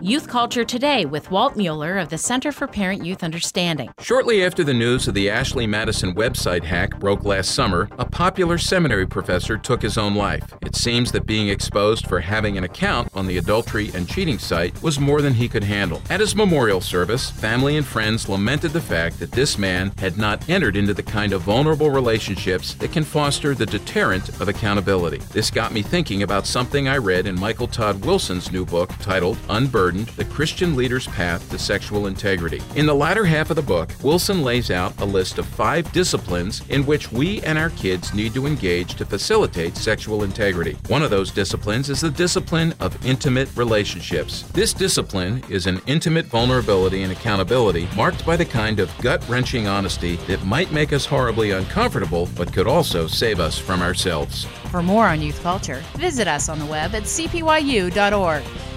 Youth Culture Today with Walt Mueller of the Center for Parent-Youth Understanding. Shortly after the news of the Ashley Madison website hack broke last summer, a popular seminary professor took his own life. It seems that being exposed for having an account on the adultery and cheating site was more than he could handle. At his memorial service, family and friends lamented the fact that this man had not entered into the kind of vulnerable relationships that can foster the deterrent of accountability. This got me thinking about something I read in Michael Todd Wilson's new book titled Unburdened: The Christian Leader's Path to Sexual Integrity. In the latter half of the book, Wilson lays out a list of 5 disciplines in which we and our kids need to engage to facilitate sexual integrity. One of those disciplines is the discipline of intimate relationships. This discipline is an intimate vulnerability and accountability marked by the kind of gut-wrenching honesty that might make us horribly uncomfortable but could also save us from ourselves. For more on youth culture, visit us on the web at cpyu.org.